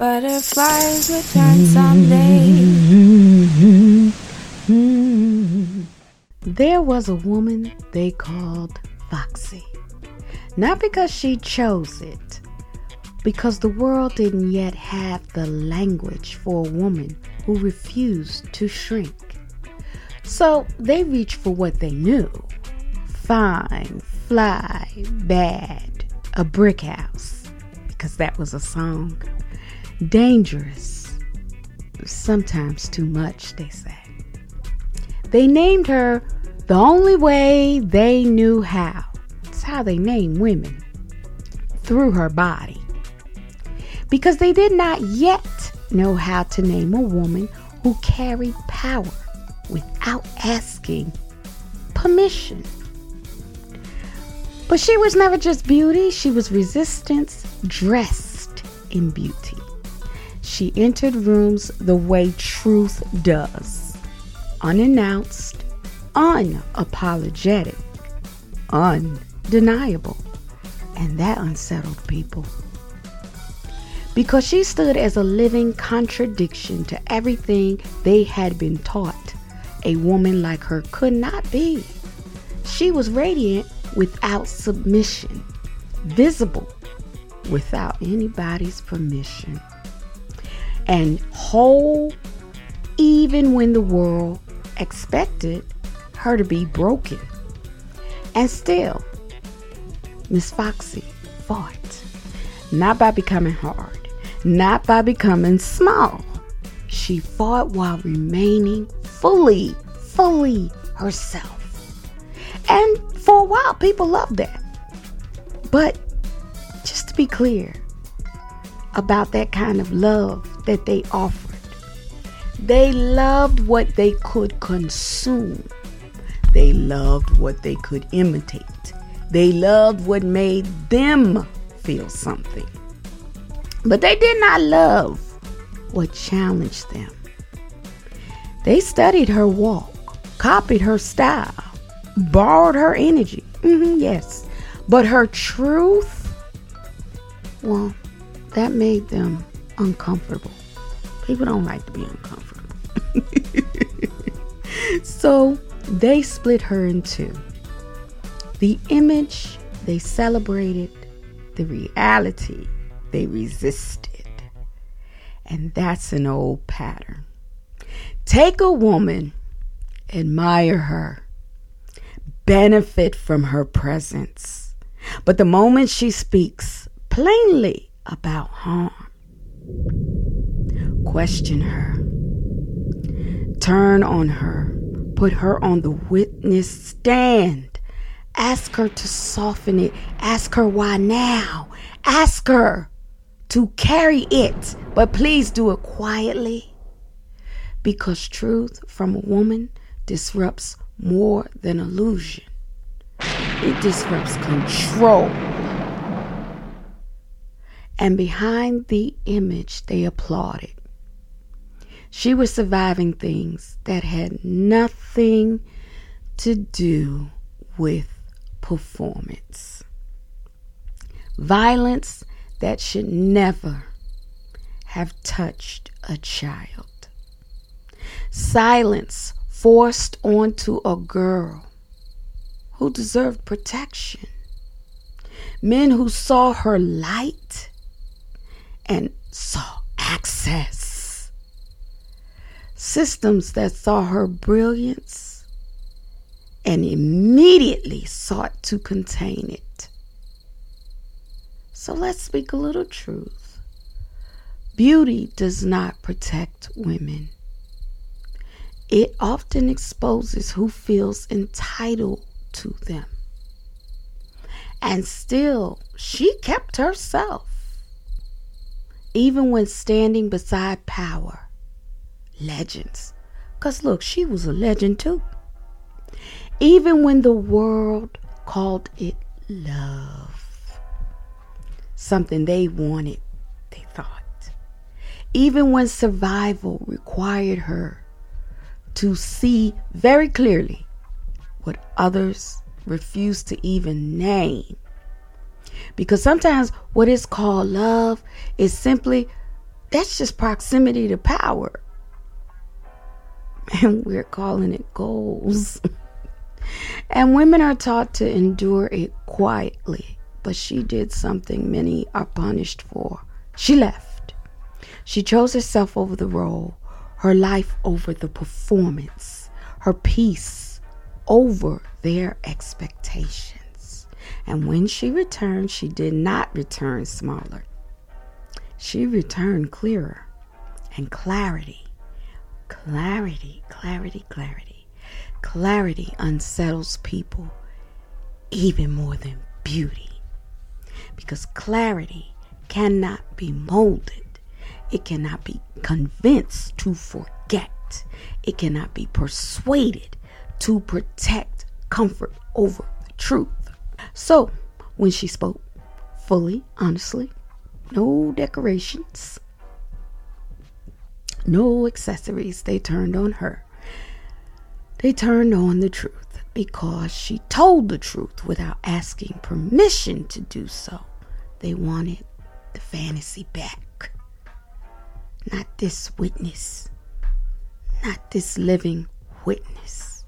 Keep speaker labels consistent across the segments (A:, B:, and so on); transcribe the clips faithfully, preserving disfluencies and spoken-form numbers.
A: Butterflies return someday.
B: There was a woman they called Foxy. Not because she chose it, because the world didn't yet have the language for a woman who refused to shrink. So they reached for what they knew. Fine, fly, bad, a brick house, because that was a song. Dangerous, sometimes too much, they say. They named her the only way they knew how. It's how they name women, through her body. Because they did not yet know how to name a woman who carried power without asking permission. But she was never just beauty, she was resistance dressed in beauty. She entered rooms the way truth does. Unannounced, unapologetic, undeniable. And that unsettled people. Because she stood as a living contradiction to everything they had been taught a woman like her could not be. She was radiant without submission, visible without anybody's permission, and whole even when the world expected her to be broken. And still, Miss Foxy fought, not by becoming hard, not by becoming small. She fought while remaining fully, fully herself. And for a while, people loved that. But just to be clear about that kind of love that they offered, they loved what they could consume. They loved what they could imitate. They loved what made them feel something. But they did not love what challenged them. They studied her walk, copied her style, borrowed her energy. Mm-hmm, yes. But her truth, well, that made them uncomfortable. People don't like to be uncomfortable. So they split her in two. The image they celebrated, the reality they resisted. And that's an old pattern. Take a woman, admire her, benefit from her presence. But the moment she speaks plainly about harm, question her, turn on her, put her on the witness stand, ask her to soften it, ask her why now, ask her to carry it, but please do it quietly, because truth from a woman disrupts more than illusion. It disrupts control. And behind the image they applauded, she was surviving things that had nothing to do with performance. Violence that should never have touched a child. Silence forced onto a girl who deserved protection. Men who saw her light and saw access. Systems that saw her brilliance and immediately sought to contain it. So let's speak a little truth. Beauty does not protect women. It often exposes who feels entitled to them. And still, she kept herself. Even when standing beside power. Legends. Because look, she was a legend too. Even when the world called it love. Something they wanted, they thought. Even when survival required her to see very clearly what others refused to even name. Because sometimes what is called love is simply That's just proximity to power. And we're calling it goals. And women are taught to endure it quietly. But she did something many are punished for. She left. She chose herself over the role, her life over the performance, her peace over their expectations. And when she returned, she did not return smaller. She returned clearer and clarity. Clarity, clarity, clarity. Clarity unsettles people even more than beauty. Because clarity cannot be molded. It cannot be convinced to forget. It cannot be persuaded to protect comfort over the truth. So, when she spoke fully, honestly, no decorations, no accessories, they turned on her. They turned on the truth because she told the truth without asking permission to do so. They wanted the fantasy back. Not this witness. Not this living witness.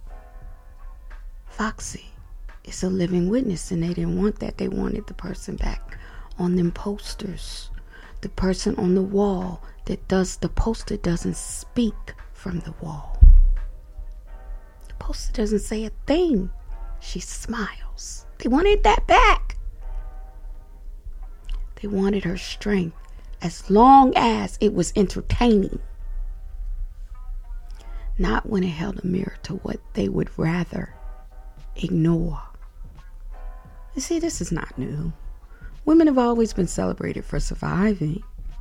B: Foxy is a living witness, and they didn't want that. They wanted the person back on them posters. The person on the wall that does the poster doesn't speak from the wall. The poster doesn't say a thing. She smiles. They wanted that back. They wanted her strength as long as it was entertaining. Not when it held a mirror to what they would rather ignore. You see, this is not new. Women have always been celebrated for surviving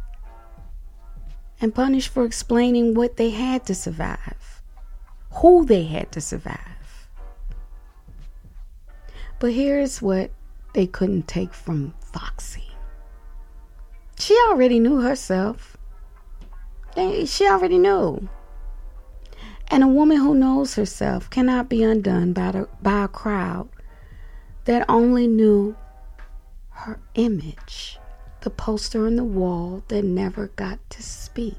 B: and punished for explaining what they had to survive, who they had to survive. But here's what they couldn't take from Foxy. She already knew herself. She already knew. And a woman who knows herself cannot be undone by, the, by a crowd that only knew her image, the poster on the wall that never got to speak,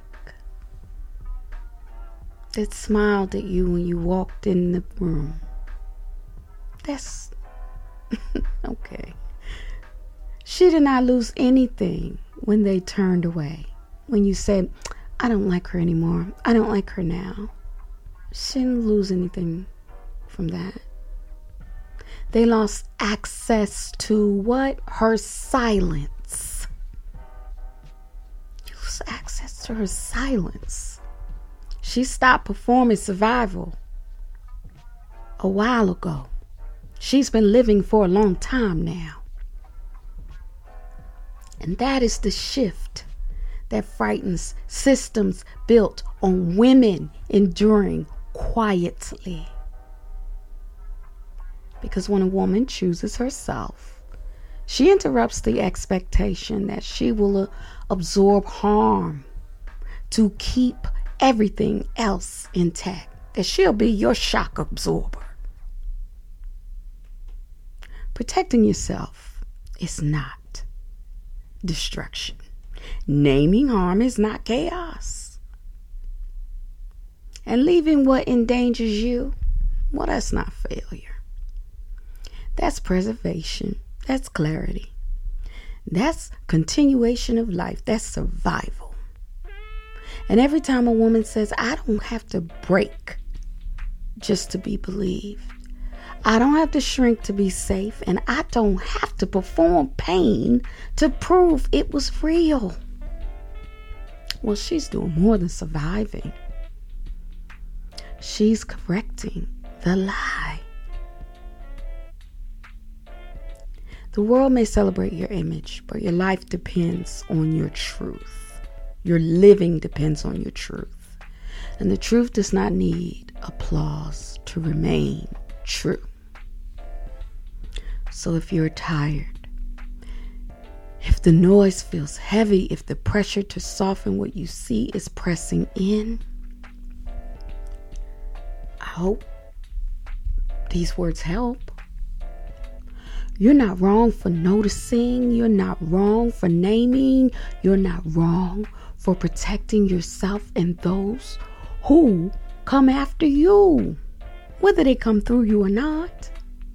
B: that smiled at you when you walked in the room. That's okay. She did not lose anything when they turned away. When you said, I don't like her anymore. I don't like her now. She didn't lose anything from that. They lost access to what? Her silence. You lost access to her silence. She stopped performing survival a while ago. She's been living for a long time now. And that is the shift that frightens systems built on women enduring quietly. Because when a woman chooses herself, she interrupts the expectation that she will uh, absorb harm to keep everything else intact, that she'll be your shock absorber. Protecting yourself is not destruction. Naming harm is not chaos. And leaving what endangers you, well, that's not failure. That's preservation. That's clarity. That's continuation of life. That's survival. And every time a woman says, I don't have to break just to be believed. I don't have to shrink to be safe. And I don't have to perform pain to prove it was real. Well, she's doing more than surviving. She's correcting the lie. The world may celebrate your image, but your life depends on your truth. Your living depends on your truth. And the truth does not need applause to remain true. So if you're tired, if the noise feels heavy, if the pressure to soften what you see is pressing in, I hope these words help. You're not wrong for noticing. You're not wrong for naming. You're not wrong for protecting yourself and those who come after you, whether they come through you or not.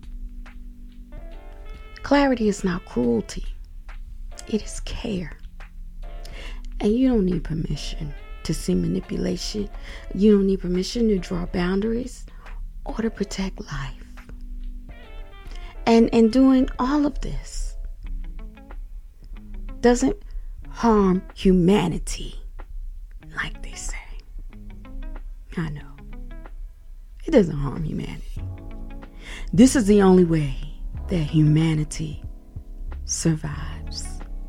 B: Clarity is not cruelty. It is care. And you don't need permission to see manipulation. You don't need permission to draw boundaries or to protect life. And in doing all of this doesn't harm humanity, like they say. I know. It doesn't harm humanity. This is the only way that humanity survives.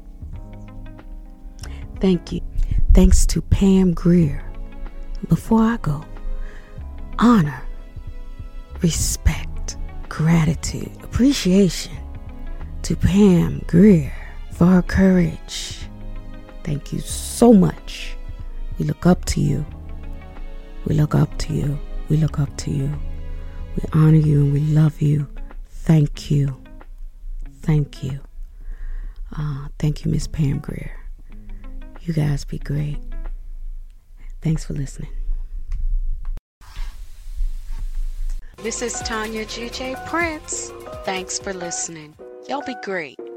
B: Thank you. Thanks to Pam Grier. Before I go, honor, respect, gratitude, appreciation to Pam Grier for her courage. Thank you so much. We look up to you. We look up to you. We look up to you. We honor you and we love you. Thank you. Thank you. Uh, thank you, Miss Pam Grier. You guys be great. Thanks for listening. This is Tanya G J Prince. Thanks for listening. Y'all be great.